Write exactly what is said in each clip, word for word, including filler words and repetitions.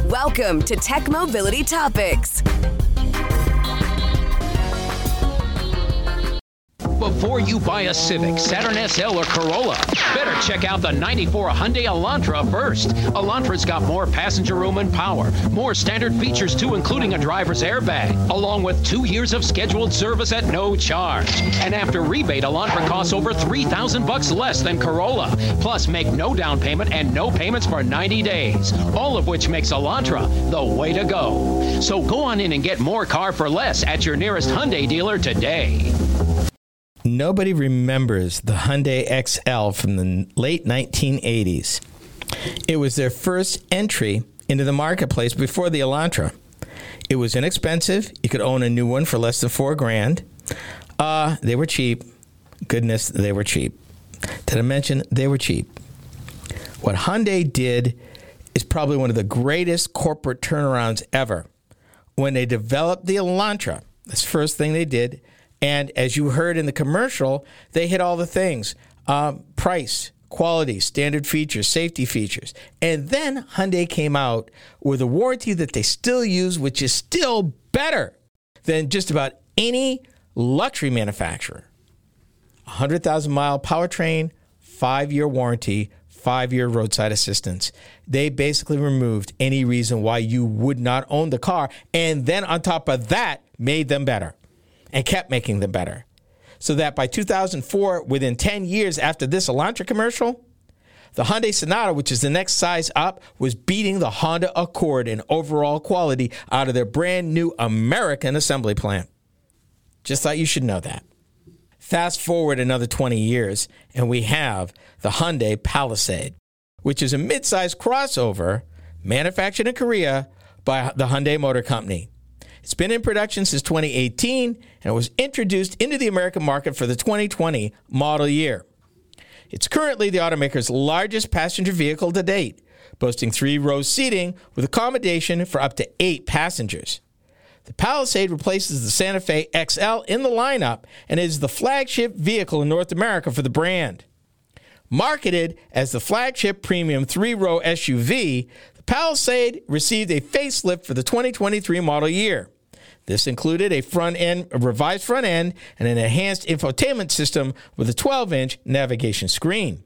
Welcome to Tech Mobility Topics. Before you buy a Civic, Saturn S L, or Corolla, better check out the ninety-four Hyundai Elantra first. Elantra's got more passenger room and power, more standard features too, including a driver's airbag, along with two years of scheduled service at no charge. And after rebate, Elantra costs over three thousand bucks less than Corolla. Plus, make no down payment and no payments for ninety days, all of which makes Elantra the way to go. So go on in and get more car for less at your nearest Hyundai dealer today. Nobody remembers the Hyundai X L from the late nineteen eighties. It was their first entry into the marketplace before the Elantra. It was inexpensive. You could own a new one for less than four grand. Uh, they were cheap. Goodness, they were cheap. Did I mention they were cheap? What Hyundai did is probably one of the greatest corporate turnarounds ever. When they developed the Elantra, that's the first thing they did. And as you heard in the commercial, they hit all the things. Um, price, quality, standard features, safety features. And then Hyundai came out with a warranty that they still use, which is still better than just about any luxury manufacturer. one hundred thousand mile powertrain, five-year warranty, five-year roadside assistance. They basically removed any reason why you would not own the car. And then on top of that, made them better. And kept making them better. So that by two thousand four, within ten years after this Elantra commercial, the Hyundai Sonata, which is the next size up, was beating the Honda Accord in overall quality out of their brand new American assembly plant. Just thought you should know that. Fast forward another twenty years, and we have the Hyundai Palisade, which is a mid-size crossover manufactured in Korea by the Hyundai Motor Company. It's been in production since twenty eighteen, and it was introduced into the American market for the twenty twenty model year. It's currently the automaker's largest passenger vehicle to date, boasting three-row seating with accommodation for up to eight passengers. The Palisade replaces the Santa Fe X L in the lineup and is the flagship vehicle in North America for the brand. Marketed as the flagship premium three-row S U V, the Palisade received a facelift for the twenty twenty-three model year. This included a front end, a revised front end, and an enhanced infotainment system with a twelve-inch navigation screen.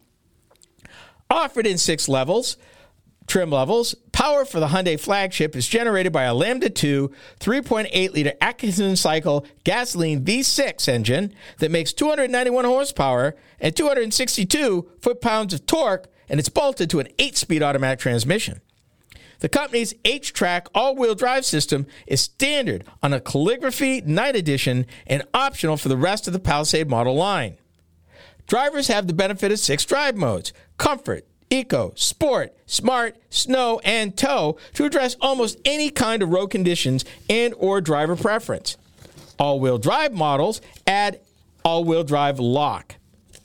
Offered in six levels, trim levels, power for the Hyundai flagship is generated by a Lambda two three point eight liter Atkinson cycle gasoline V six engine that makes two hundred ninety-one horsepower and two hundred sixty-two foot-pounds of torque, and it's bolted to an eight-speed automatic transmission. The company's H-Track all-wheel drive system is standard on a Calligraphy Night Edition and optional for the rest of the Palisade model line. Drivers have the benefit of six drive modes: Comfort, Eco, Sport, Smart, Snow, and Tow to address almost any kind of road conditions and or driver preference. All-wheel drive models add all-wheel drive lock.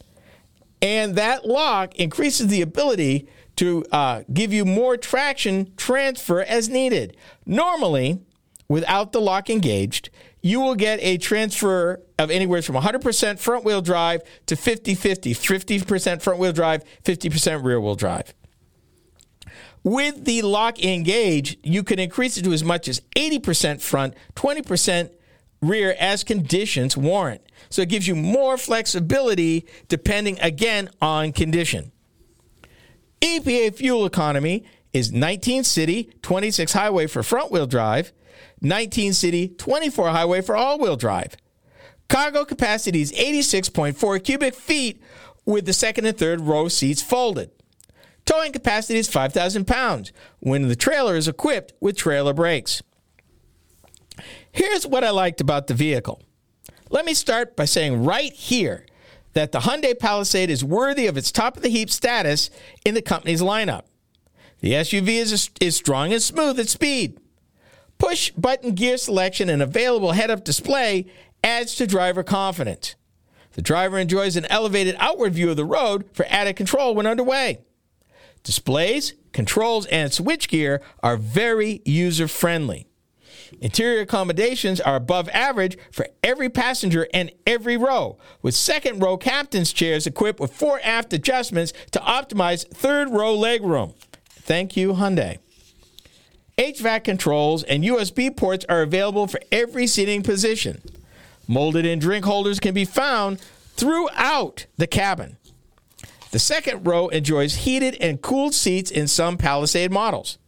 And that lock increases the ability to uh, give you more traction transfer as needed. Normally, without the lock engaged, you will get a transfer of anywhere from one hundred percent front-wheel drive to fifty-fifty, fifty percent front-wheel drive, fifty percent rear-wheel drive. With the lock engaged, you can increase it to as much as eighty percent front, twenty percent rear as conditions warrant. So it gives you more flexibility depending, again, on condition. E P A fuel economy is nineteen city, twenty-six highway for front-wheel drive, nineteen city, twenty-four highway for all-wheel drive. Cargo capacity is eighty-six point four cubic feet with the second and third row seats folded. Towing capacity is five thousand pounds when the trailer is equipped with trailer brakes. Here's what I liked about the vehicle. Let me start by saying right here that the Hyundai Palisade is worthy of its top-of-the-heap status in the company's lineup. The S U V is, is strong and smooth at speed. Push-button gear selection and available head-up display adds to driver confidence. The driver enjoys an elevated outward view of the road for added control when underway. Displays, controls, and switchgear are very user-friendly. Interior accommodations are above average for every passenger and every row, with second row captain's chairs equipped with fore aft adjustments to optimize third row legroom. Thank you, Hyundai. H V A C controls and U S B ports are available for every seating position. Molded-in drink holders can be found throughout the cabin. The second row enjoys heated and cooled seats in some Palisade models.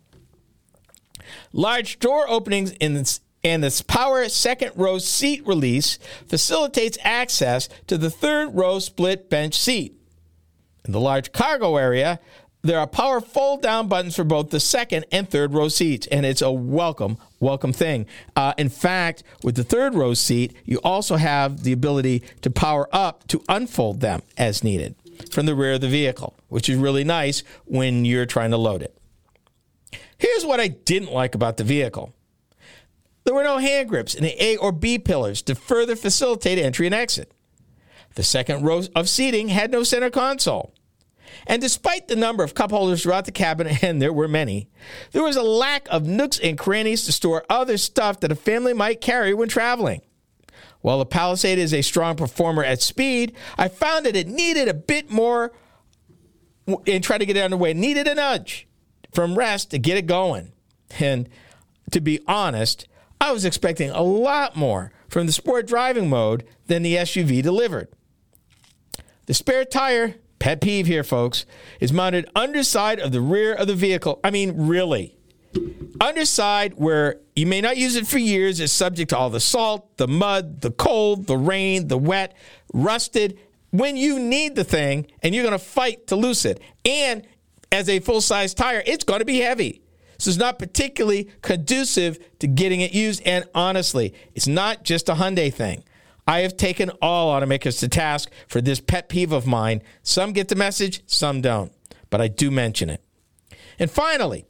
Large door openings in this, and this power second row seat release facilitates access to the third row split bench seat. In the large cargo area, there are power fold-down buttons for both the second and third row seats, and it's a welcome, welcome thing. Uh, in fact, with the third row seat, you also have the ability to power up to unfold them as needed from the rear of the vehicle, which is really nice when you're trying to load it. Here's what I didn't like about the vehicle. There were no hand grips in the A or B pillars to further facilitate entry and exit. The second row of seating had no center console. And despite the number of cup holders throughout the cabin, and there were many, there was a lack of nooks and crannies to store other stuff that a family might carry when traveling. While the Palisade is a strong performer at speed, I found that it needed a bit more, and trying to get it underway, needed a nudge from rest to get it going. And to be honest, I was expecting a lot more from the sport driving mode than the S U V delivered. The spare tire, pet peeve here, folks, is mounted underside of the rear of the vehicle. I mean, really. Underside, where you may not use it for years, is subject to all the salt, the mud, the cold, the rain, the wet, rusted, when you need the thing, and you're going to fight to loose it. And as a full-size tire, it's going to be heavy. So it's not particularly conducive to getting it used. And honestly, it's not just a Hyundai thing. I have taken all automakers to task for this pet peeve of mine. Some get the message, some don't. But I do mention it. And finally,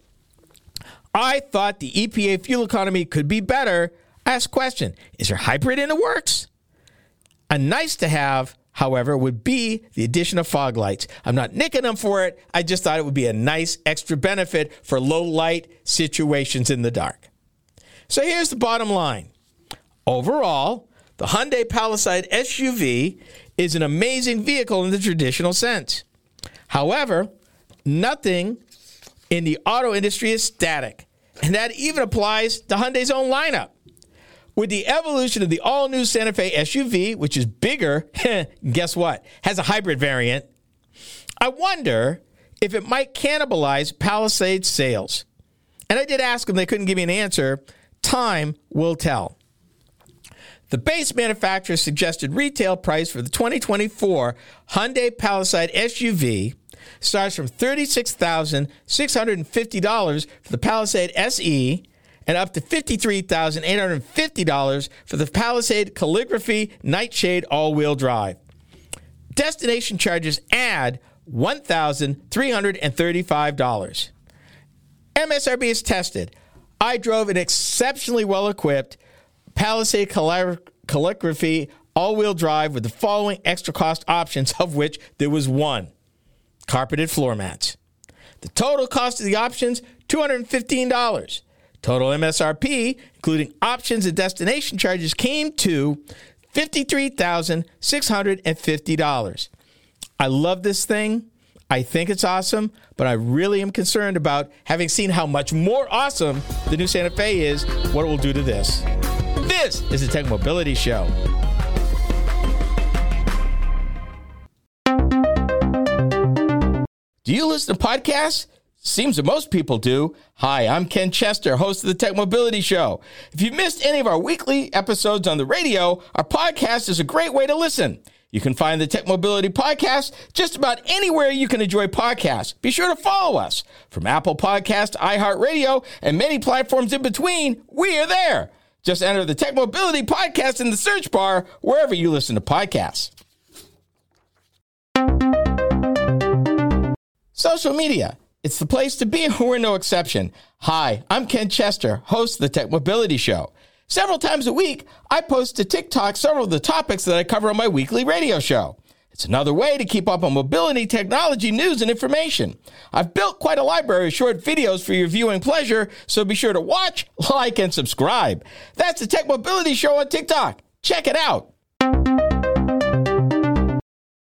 I thought the E P A fuel economy could be better. Ask question, is there hybrid in the works? A nice to have, however, would be the addition of fog lights. I'm not nicking them for it. I just thought it would be a nice extra benefit for low light situations in the dark. So here's the bottom line. Overall, the Hyundai Palisade S U V is an amazing vehicle in the traditional sense. However, nothing in the auto industry is static, and that even applies to Hyundai's own lineup. With the evolution of the all-new Santa Fe S U V, which is bigger, guess what? Has a hybrid variant. I wonder if it might cannibalize Palisade sales. And I did ask them, they couldn't give me an answer. Time will tell. The base manufacturer suggested retail price for the twenty twenty-four Hyundai Palisade S U V starts from thirty-six thousand six hundred fifty dollars for the Palisade S E and up to fifty-three thousand eight hundred fifty dollars for the Palisade Calligraphy Nightshade all-wheel drive. Destination charges add one thousand three hundred thirty-five dollars. M S R P is tested. I drove an exceptionally well-equipped Palisade Calligraphy all-wheel drive with the following extra cost options, of which there was one: carpeted floor mats. The total cost of the options, two hundred fifteen dollars. Total M S R P, including options and destination charges, came to fifty-three thousand six hundred fifty dollars. I love this thing. I think it's awesome, but I really am concerned about, having seen how much more awesome the new Santa Fe is, what it will do to this. This is the Tech Mobility Show. Do you listen to podcasts? Seems that most people do. Hi, I'm Ken Chester, host of the Tech Mobility Show. If you've missed any of our weekly episodes on the radio, our podcast is a great way to listen. You can find the Tech Mobility Podcast just about anywhere you can enjoy podcasts. Be sure to follow us. From Apple Podcasts to iHeartRadio and many platforms in between, we are there. Just enter the Tech Mobility Podcast in the search bar wherever you listen to podcasts. Social media. It's the place to be, and we're no exception. Hi, I'm Ken Chester, host of the Tech Mobility Show. Several times a week, I post to TikTok several of the topics that I cover on my weekly radio show. It's another way to keep up on mobility, technology, news, and information. I've built quite a library of short videos for your viewing pleasure, so be sure to watch, like, and subscribe. That's the Tech Mobility Show on TikTok. Check it out.